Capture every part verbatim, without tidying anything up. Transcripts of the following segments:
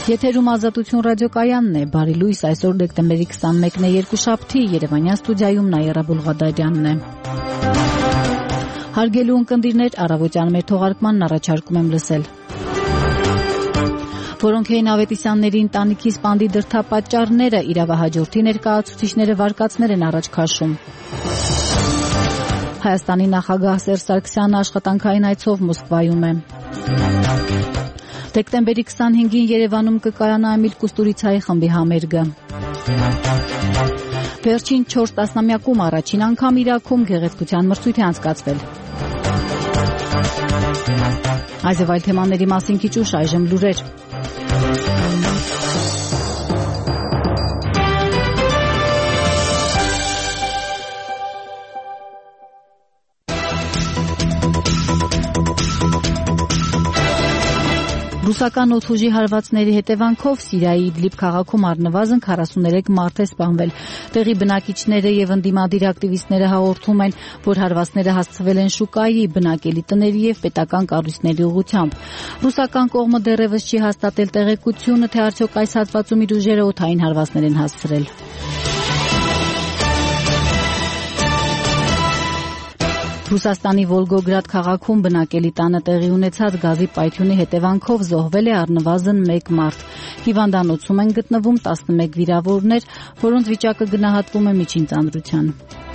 Եթերում Ազատություն ռադիոկայանն է, բարի լույս, այսօր դեկտեմբերի քսանմեկն է, երկուշաբթի, Երևանյան ստուդիայում Նաիրա Բուլղադարյանն է։ Հարգելի ունկնդիրներ, առավոտյան մեր թողարկմանն առաջարկում եմ լսել։ Որոնք էին Ավետիսյանների ընտանիքի սպանդի դրդապատճառները, իրավահաջորդի ներկայացուցիչները վարկածներ են առաջ քաշում։ Հայաստանի նախագահ Սերժ Սարգսյանը աշխատանքային այցով Մոսկվայում է։ Դեկտեմբերի քսանհինգին Երևանում կկայանա Ամիլ Կուստուրիցայի խմբի համերգը։ Վերջին չորս տասնամյակում առաջին անգամ Իրաքում գեղեցկության մրցույթ է անցկացվել։ Այս եւ այլ թեմաների մասին քիչ ուշ, այժմ լուրեր։ Ռուսական օդուժի հարվածների հետևանքով Սիրիայի Իդլիբ քաղաքում առնվազն քառասուներեք մարդ է սպանվել։ Տեղի բնակիչները եւ ընդդիմադիր ակտիվիստները հաղորդում են, որ հարվածները հասցվել են շուկայի, բնակելի տների եւ պետական կառույցների ուղղությամբ։ Ռուսական կողմը դեռևս չի հաստատել տեղեկությունը, թե արդյոք այս հատվածում իր ուժերը օդային հարվածներ են հասցրել։ Ռուսաստանի Վոլգոգրադ քաղաքում բնակելի տանը տեղի ունեցած գազի պայթյունի հետևանքով զոհվել է առնվազն մեկ մարդ։ Հիվանդանոցում են գտնվում տասնմեկ վիրավորներ, որոնց վիճակը գնահատվում է միջին ծանրության։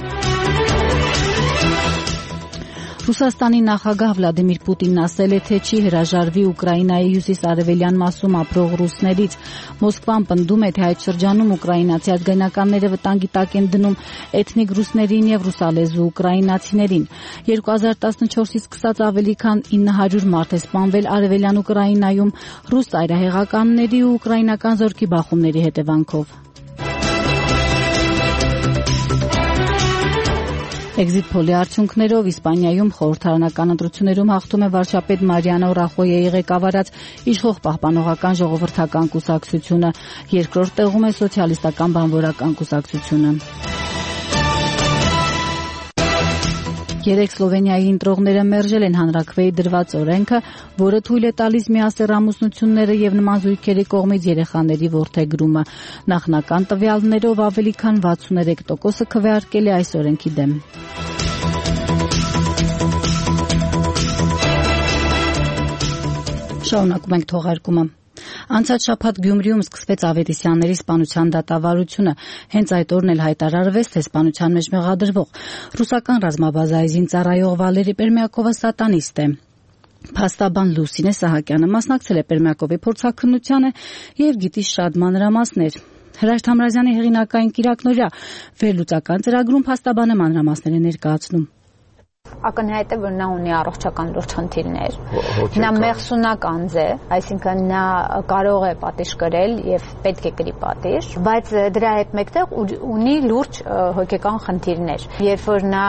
Ռուսաստանի նախագահ Վլադիմիր Պուտինն ասել է, թե չի հրաժարվի Ուկրաինայի հյուսիս-արևելյան մասում ապրող ռուսներից։ Մոսկվան պնդում է, թե այդ շրջանում ուկրաինացի ազգայնականները վտանգի տակ են դնում էթնիկ ռուսներին եւ ռուսալեզու ուկրաինացիներին։ երկու հազար տասնչորսից սկսած ավելի քան ինը հարյուր մարդ է սպանվել արևելյան Ուկրաինայում ռուս ծայրահեղականների ու ուկրաինական զորքի բախումների հետևանքով։ Էքզիտ փոլի արդյունքներով Իսպանիայում խորհրդարանական ընտրություններում հաղթում է վարչապետ Մարիանո Ռախոյեի ղեկավարած իշխող պահպանողական ժողովրդական կուսակցությունը, երկրորդ տեղում է սոցիալիստական բանվորական կուսակցությունը։ Երեք Սլովենիայի ընտրողները մերժել են հանրաքվեի դրված օրենքը, որը թույլ է տալիս միասեռ ամուսնությունները եւ նման զույգերի կողմից երեխաների որդեգրումը։ Նախնական տվյալներով ավելի քան վաթսուներեք տոկոսը քվեարկել է այս օրենքի դեմ։ Շարունակում ենք թողարկումը։ Անցած շաբաթ Գյումրիում սկսվեց Ավետիսյանների սպանության դատավարությունը։ Հենց այդ օրն էլ հայտարարվեց, թե սպանության մեջ մեղադրվող ռուսական ռազմաբազայի զինծառայող Վալերի Պերմյակովը սատանիստ է։ Փաստաբան Լուսինե Սահակյանը մասնակցել է Պերմյակովի փորձաքննությանը եւ գիտի շատ մանրամասներ։ Հրաշտ Համրազյանի հեղինակային կիրակնօրյա վերլուծական ծրագրում փաստաբանը մանրամասներ է ներկայացնում։ Ակնհայտ է, որ նա ունի առողջական լուրջ խնդիրներ։ Նա մեղսունակ անձ է, այսինքն նա կարող է պատիժ կրել եւ պետք է կրի պատիժ, բայց դրա հետ մեկտեղ ունի լուրջ հոգեկան խնդիրներ։ Երբ որ նա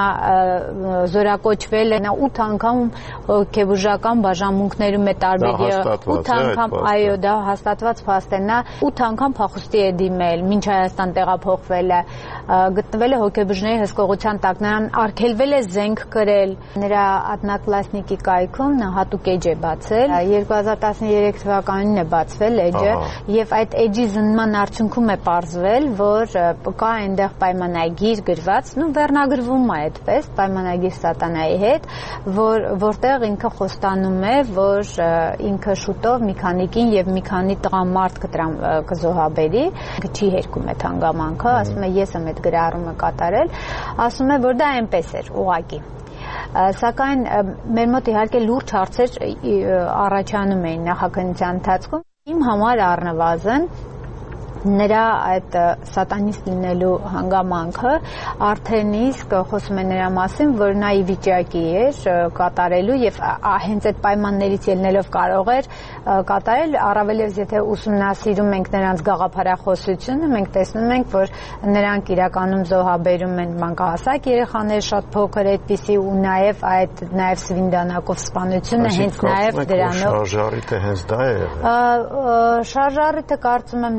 զորակոչվել է, նա ութ անգամ հոգեբուժական բաժանմունքներում է տարբեր ութ անգամ, այո, դա հաստատված փաստ է, նա ութ անգամ փախուստի է դիմել, մինչ Հայաստան տեղափոխվել է, գտնվել է հոգեբուժների հսկողության տակ, նրան արգելվել է զենք կրել։ Նրա Ադնակլասնիկի կայքում նա հատուկ էջ է բացել, երկու հազար տասներեք թվականին է բացվել էջը եւ այդ էջի զննման արդյունքում է պարզվել, որ կա այնտեղ պայմանագիր գրված, նու վերնագրվում է այդպես, պայմանագիր սատանայի հետ, որ որտեղ ինքը խոստանում է, որ ինքը շուտով մի քանիկին եւ մի քանի տղամարդ կզոհաբերի, չի հերքում այդ հանգամանքը, ասում է ես եմ այդ գրառումը կատարել, ասում է, որ դա այնպես էր, ուղղակի։ Սակայն մեր մոտ իհարկե լուրջ հարցեր առաջանում էին նախաքննության ընթացքում։ Իմ համար առնվազն նրա այդ սատանիստ լինելու հանգամանքը արդեն իսկ խոսում է նրա մասին, որ նա ի վիճակի էր կատարելու եւ հենց այդ պայմաններից ելնելով կարող էր կատարել, առավելևս եթե ուսումնասիրում ենք նրանց գաղափարախոսությունը, մենք տեսնում ենք, որ նրանք իրականում զոհաբերում են մանկահասակ երեխաներ, շատ փոքր այդպիսի ու նաեւ այդ նաեւ սվինդանակով սպանությունը հենց նաեւ դրանով շարժառիթը հենց դա է եղել։ Շարժառիթը կարծում եմ լրիվ այլ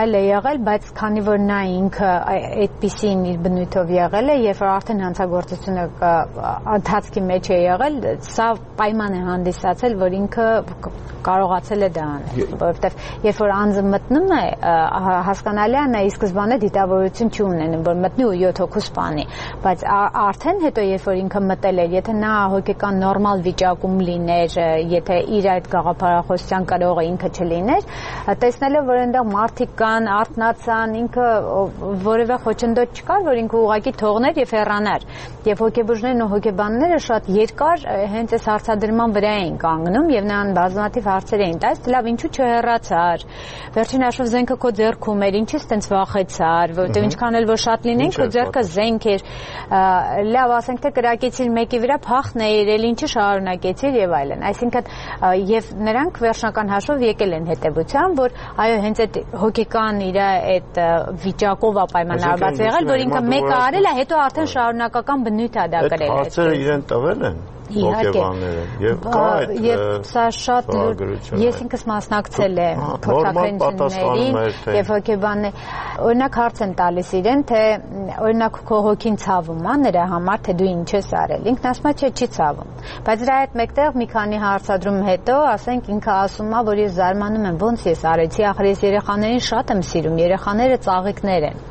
եղել է եղել, բայց քանի որ նա ինքը այդպիսին իր բնույթով եղել է, երբ որ արդեն հանցագործությունը ընթացքի մեջ է եղել, սա պայման է հանդիսացել, որ ինքը կարողացել է դա անել, որովհետև երբ որ անձը մտնում է, հասկանալի է նա ի սկզբանե դիտավորություն չի ունենում, որ մտնի ու յոթ հոգու սպանի, բայց արդեն հետո երբ որ ինքը մտել էր, եթե նա հոգեկան նորմալ վիճակում լիներ, եթե իր այդ գաղափարախոսության կարողը ինքը չլիներ, տեսնելով որ այնտեղ մարդիկ կան, արթնացան, ինքը որևէ խոչընդոտ չկար, որ ինքը ուղղակի թողներ եւ հեռանար։ Եվ հոգեբուժներն ու հոգեբանները շատ երկար հենց այս հարցադրման վրա էին կանգնում եւ նրան բազմաթիվ հարցեր էին տալիս, լավ ինչու չհեռացար։ Վերջին հաշվով զենքը քո ձեռքում էր, ինչի՞ ստենց վախեցար, որովհետեւ ինչքան էլ որ շատ լինեն, քո ձեռքը զենք էր։ Լավ, ասենք թե կրակեցիր մեկի վրա, փախն էր, էլ ինչի շարունակեցիր եւ այլն։ Այսինքն եւ նրանք վերջնական հաշվով եկել են հետեւության, որ այո, հենց այդ հոգեկան իր այդ վիճակով ապայմանավորված եղել, որ ինքը մեկը արել է, հետո արդեն շարունակական բնույթ է դա կրել։ Այդ հարցերը իրեն տվել են հոգեբանները եւ կա այդ եւ սա շատ ես ինքս մասնակցել եմ փոխակրինություններին եւ հոգեբաններ օրինակ հարց եմ տալիս իրեն թե օրինակ քո հոգին ցավում է նրա համար թե դու ինչ ես արել ինքն ասում է չէ չի ցավում բայց դրա հետ մեկտեղ մի քանի հարցադրում հետո ասենք ինքը ասում է որ ես զարմանում եմ ոնց ես արեցի ախր ես երեխաներին շատ եմ սիրում երեխաները ծաղիկներ են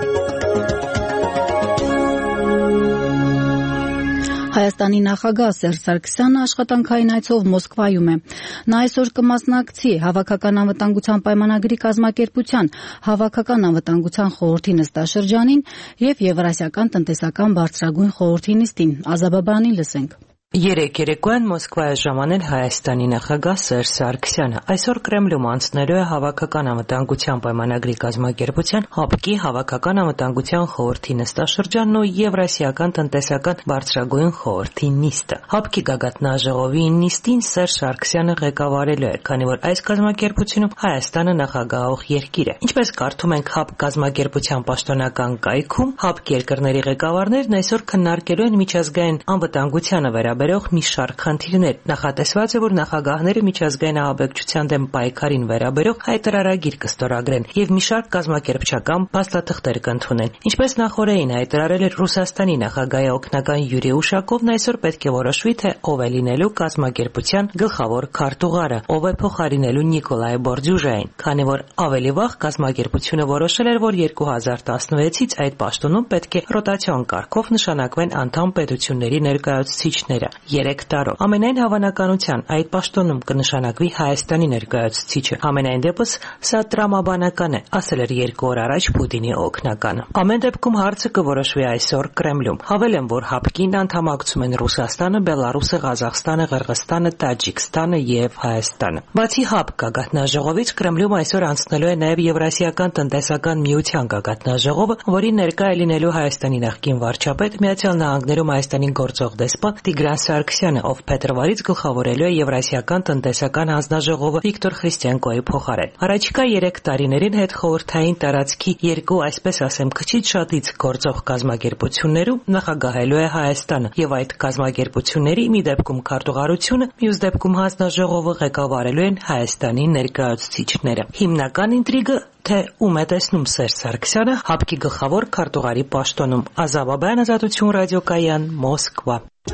Հայաստանի նախագահ Սերժ Սարգսյանը աշխատանքային այցով Մոսկվայում է։ Նա այսօր կմասնակցի Հավաքական անվտանգության պայմանագրի կազմակերպության Հավաքական անվտանգության խորհրդի նստաշրջանին եւ Եվրասիական տնտեսական բարձրագույն խորհրդի նիստին։ Ազաբաբանին լսենք։ Երեկ երեկոյան Մոսկվայ ժամանել Հայաստանի նախագահ Սերժ Սարգսյանը այսօր Կրեմլում անցնելու է Հավաքական անվտանգության պայմանագրի կազմակերպության ՀԱՊԿ-ի Հավաքական անվտանգության խորհրդի նստաշրջանն ու Եվրասիական տնտեսական բարձրագույն խորհրդի նիստը։ ՀԱՊԿ-ի գագաթնաժողովի նիստին Սերժ Սարգսյանը ղեկավարելու է, քանի որ այս կազմակերպությունում Հայաստանը նախագահող երկիր է։ Ինչպես կարդում ենք ՀԱՊԿ կազմակերպության պաշտոնական կայքում, ՀԱՊԿ երկրների ղեկավարներն այսօր քննարկելու են միջազգային անվտանգությանը վերաբերող Վերաբերող մի շարք խնդիրներ նախատեսված է, որ նախագահները միջազգային ահաբեկչության դեմ պայքարին վերաբերող հայտարարագիր կստորագրեն եւ մի շարք կազմակերպչական փաստաթղթեր կընդունեն։ Ինչպես նախորդին հայտարարել էր Ռուսաստանի նախագահի օգնական Յուրի Ուշակովն, այսօր պետք է որոշվի, թե ով է լինելու կազմակերպության գլխավոր քարտուղարը, ով է փոխարինելու Նիկոլայ Բորդյուժային, քանի որ ավելի վաղ կազմակերպությունը որոշել էր, որ երկու հազար տասնվեցից այդ պաշտոնում պետք է ռոտացիոն կարգով նշանակվեն անդամ պետությունների ներկայացուցիչները երեք տարով։ Ամենայն հավանականության այդ պաշտոնում կնշանակվի Հայաստանի ներկայացուցիչը։ Ամենայն դեպս սա տրամաբանական է, ասել էր երկու օր առաջ Պուտինի օգնականը։ Ամեն դեպքում հարցը կորոշվի այսօր Կրեմլում։ Հավելեմ, որ ՀԱՊԿ-ին անդամակցում են Ռուսաստանը, Բելարուսը, Ղազախստանը, Ղրղստանը, Տաջիկստանը եւ Հայաստանը։ Բացի ՀԱՊԿ գագաթնաժողովից Կրեմլում այսօր անցնելու է նաեւ Եվրասիական տնտեսական միության գագաթնաժողովը, որին ներկա է լինելու Հայաստանի նախկին վարչապետ, Միացյալ Նահանգներում Հայաստանի գործող դեսպան Տիգրան Սարգսյանը, ով փետրվարից գլխավորելու է Եվրասիական տնտեսական հանձնաժողովը Վիկտոր Խրիստիանկոյի փոխարեն։ Առաջիկա երեք տարիներին հետ խորհրդային տարածքի երկու, այսպես ասեմ, քչից շատից գործող կազմակերպություններում նախագահելու է Հայաստանը, եւ այդ կազմակերպությունների մի դեպքում քարտուղարությունը, մյուս դեպքում հանձնաժողովը ղեկավարելու են Հայաստանի ներկայացուցիչները։ Հիմնական ինտրիգը թե ում է տեսնում Սերժ Սարգսյանը ՀԱՊԿ-ի գլխավոր քարտուղարի պաշտոնում։ Ազաբաբյան, Ազատություն ռադիոկայան, Մոսկվա։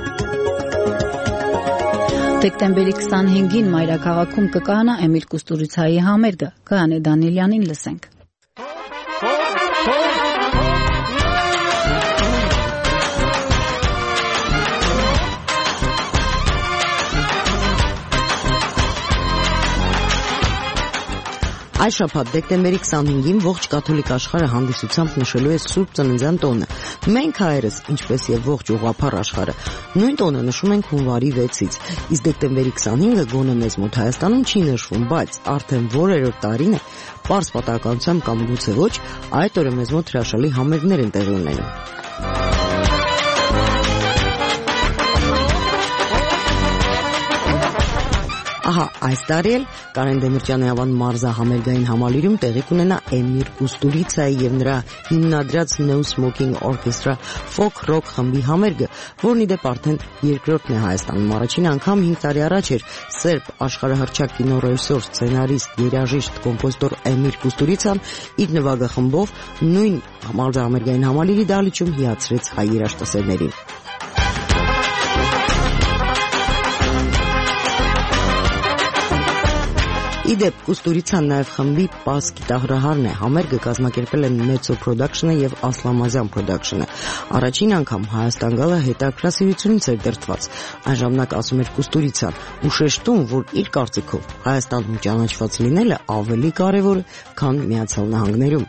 Դեկտեմբերի քսանհինգին մայրաքաղաքում կկայանա Էմիլ Կուստուրիցայի համերգը։ Գայանե Դանիելյանին լսենք։ Այս շաբաթ դեկտեմբերի քսանհինգին ողջ կաթոլիկ աշխարհը հանդիսությամբ նշելու է Սուրբ Ծննդյան տոնը։ Մենք հայերս, ինչպես եւ ողջ ուղղափառ աշխարհը, նույն տոնը նշում ենք հունվարի վեցից։ Իսկ դեկտեմբերի քսանհինգը գոնե մեզ մոտ Հայաստանում չի նշվում, բայց արդեն որերորդ տարին է, պարզ պատահականությամբ կամ գուցե ոչ, այդ օրը մեզ մոտ հրաշալի համերգներ են տեղի ունենում։ Ահա այս տարի էլ Կարեն Դեմիրճյանի անվան մարզահամերգային համալիրում տեղի կունենա Էմիր Կուստուրիցայի եւ նրա հիմնադրած No Smoking Orchestra Folk Rock խմբի համերգը, որն ի դեպ արդեն երկրորդն է Հայաստանում։ Առաջին անգամ հինգ տարի առաջ էր սերբ աշխարհահռչակ կինոռեժիսոր, սցենարիստ, երաժիշտ, կոմպոզիտոր Էմիր Կուստուրիցան իր նվագախմբով նույն մարզահամերգային համալիրի դահլիճում հիացրեց հայ երաժշտասերներին։ Իդեպ Կուստուրիցան նաև խմբի պաս գիտահրահարն է, համերգը կազմակերպել են Մեծո Production-ը եւ Ասլամազյան Production-ը։ Առաջին անգամ Հայաստան գալը հետաքրքրասիրությունից էր դրդված։ Այն ժամանակ ասում էր Կուստուրիցան ու շեշտում, որ իր կարծիքով Հայաստանում ճանաչված լինելը ավելի կարևոր է, քան Միացյալ Նահանգներում։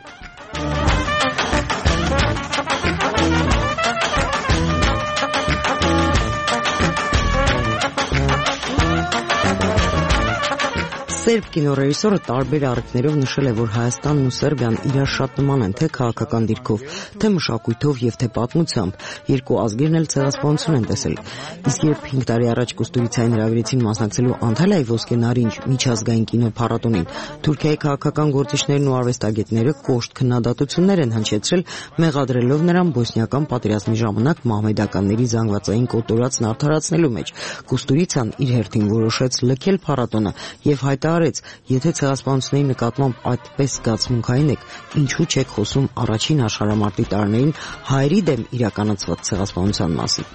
Սերբ կինոռեժիսորը տարբեր առիթներով նշել է, որ Հայաստանն ու Սերբիան իրար շատ նման են թե քաղաքական դիրքով, թե մշակույթով եւ թե պատմությամբ։ Երկու ազգերն էլ ցեղասպանություն են տեսել։ Իսկ երբ հինգ տարի առաջ Կուստուրիցային հրավիրեցին մասնակցելու Անտալիայի ոսկե նարինջ միջազգային կինոփառատոնին, Թուրքիայի քաղաքական գործիչներն ու արվեստագետները կոշտ քննադատություններ են հնչեցրել, մեղադրելով նրան բոսնիական պատերազմի ժամանակ մահմեդականների զանգվածային կոտորածն արդարացնելու մեջ։ Կուստուրիցան իր հերթին որոշեց լքել փառատոնը եւ հայտարարեց Արեց, եթե ցեղասպանությունների նկատմամբ այդպես զգացմունքային եք, ինչու չեք խոսում առաջին աշխարհամարտի տարիներին հայերի դեմ իրականացված ցեղասպանության մասին։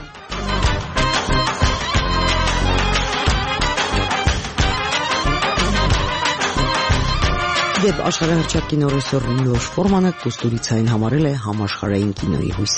Դեպ աշխարհահռչակ կինոռեժիսոր Միլոշ Ֆորմանը Կուստուրիցային համարել է համաշխարհային կինոյի հույս։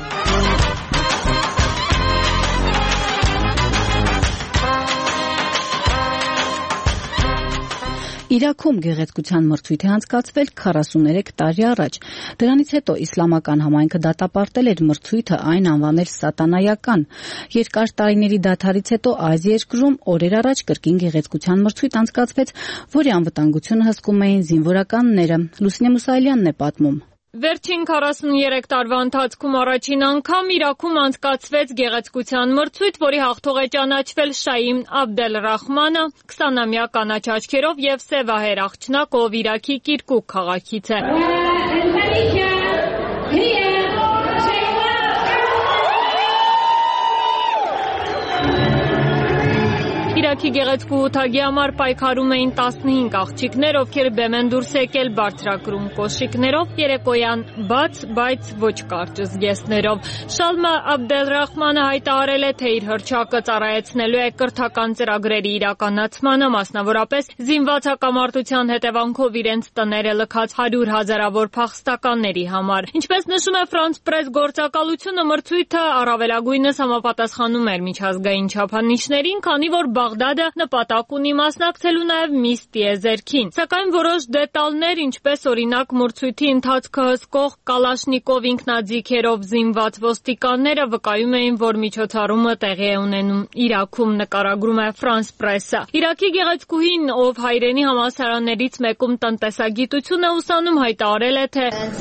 Իրաքում գեղեցկության մրցույթ է անցկացվել քառասուներեք տարի առաջ։ Դրանից հետո իսլամական համայնքը դատապարտել էր մրցույթը, այն անվանել սատանայական։ Երկար տարիների դադարից հետո այս երկրում օրեր առաջ կրկին գեղեցկության մրցույթ անցկացվեց, որի անվտանգությունը հսկում էին զինվորականները։ Լուսինե Մուսայելյանն է պատմում։ Վերջին քառասուներեք տարվա ընթացքում առաջին անգամ Իրաքում անցկացվեց գեղեցկության մրցույթ, որի հաղթող է ճանաչվել Շայիմ Աբդելռախմանը, քսանամյա կանաչ աչքերով եւ սևահեր աղջնակ, ով Իրաքի Կիրկուկ քաղաքից է։ Իրաքի գեղեցկու ութագի համար պայքարում էին տասնհինգ աղջիկներ, ովքեր բեմ են դուրս եկել բարձրակրում կոշիկներով, երեկոյան բաց, բայց ոչ կարճ զգեստներով։ Շալմա Աբդելռախմանը հայտարարել է, թե իր հռչակը ծառայեցնելու է կրթական ծրագրերի իրականացմանը, մասնավորապես զինված հակամարտության հետևանքով իրենց տները լքած հարյուր հազարավոր փախստականների համար։ Ինչպես նշում է France Press գործակալությունը, մրցույթը առավելագույնս համապատասխանում էր միջազգային չափանիշներին, քանի որ Բաղդադը նպատակ ունի մասնակցելու նաև Միս տիեզերքին։ Սակայն որոշ դետալներ, ինչպես օրինակ մրցույթի ընթացքը հսկող Կալաշնիկով ինքնաձիգերով զինված ոստիկանները վկայում էին, որ միջոցառումը տեղի է ունենում Իրաքում, նկարագրում է France Press-ը։ Իրաքի գեղեցկուհին, ով հայրենի համալսարաններից մեկում տնտեսագիտություն է ուսանում, հայտարարել է, թե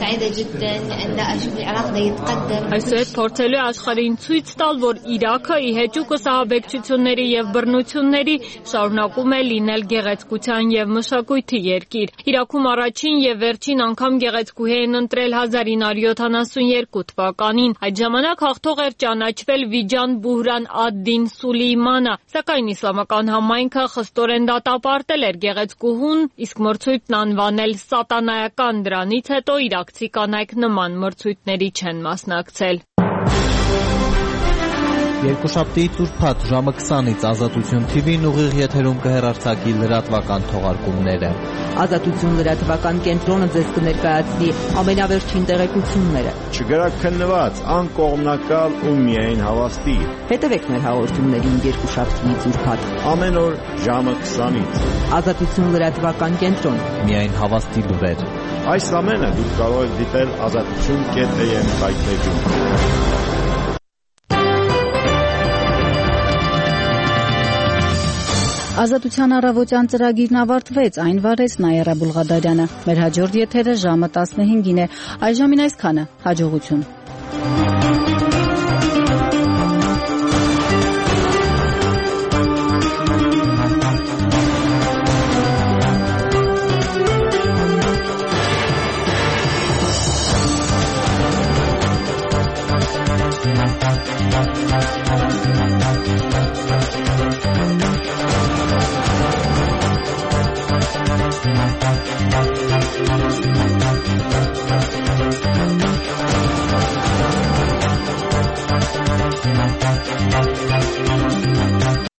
այսուհետ փորձելու է աշխարհին ցույց տալ, որ Իրաքը ի հեճուկը սահաբեկչությունների եւ բռնությունների շարունակում է լինել գեղեցկության եւ մշակույթի երկիր։ Իրաքում առաջին եւ վերջին անգամ գեղեցկուհի են ընտրել հազար ինը հարյուր յոթանասունյերկու թվականին։ Այդ ժամանակ հաղթող էր ճանաչվել Վիջան Բուհրան ադ-Դին Սուլեյմանը, սակայն իսլամական համայնքը խստորեն դատապարտել էր գեղեցկուհուն, իսկ մրցույթն անվանել սատանայական։ Դրանից հետո իրաքցի կանայք նման մրցույթների չեն մասնակցել։ Երկուշաբթի ծուրփաթ ժամը քսանից Ազատություն թի վին ուղիղ եթերում կհեռարձակի լրատվական թողարկումները։ Ազատություն լրատվական կենտրոնը ձեզ կներկայացնի ամենավերջին տեղեկությունները։ Չգրաքննված, անկողմնակալ ու միայն հավաստի։ Հետևեք մեր հաղորդումներին երկուշաբթի ծուրփաթ ամեն օր ժամը քսանից։ Ազատություն լրատվական կենտրոն։ Միայն հավաստի լուրեր։ Այս ամենը դուք կարող եք դիտել ազատություն կետ am սայթերում։ Ազատության առավոտյան ծրագիրն ավարտվեց, այն վարեց Նաիրա Բուլղադարյանը։ Մեր հաջորդ եթերը ժամը տասնհինգին է, այժմին այսքանը, հաջողություն։